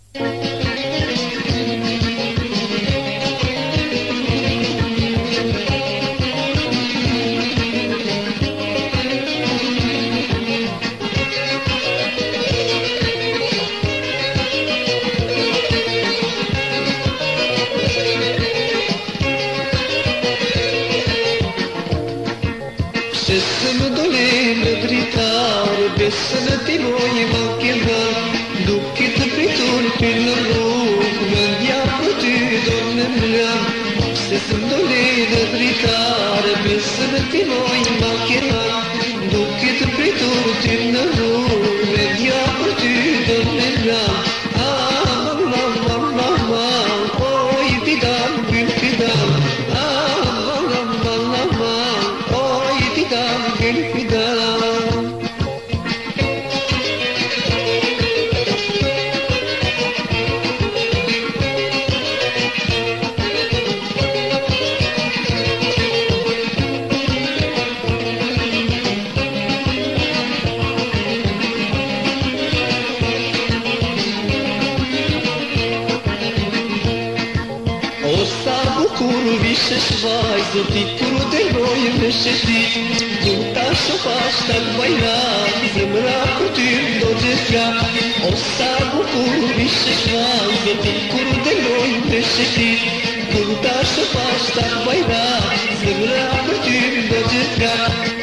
Sessuno dolendo gritare, bessano ti voglio manchiare, ducchi ti piton per la roca, non diavolo ti donne mia. Sessuno dolendo gritare, bessano ti voglio manchiare, ducchi ti piton per la roca, non diavolo ti donne mia. Ah, mamma, mamma, mamma, oi ti dam, bil ti dam. Ah, mamma, mamma, mamma, oi ti dam, bil ti dam. Osta bucuru više švajzu, ti kuru de roju više štit. Junta što pašta bajna, zemra kutim dođe sjak. Osta bucuru više švajzu, ti kuru de roju više štit. Junta što pašta bajna, zemra kutim dođe sjak.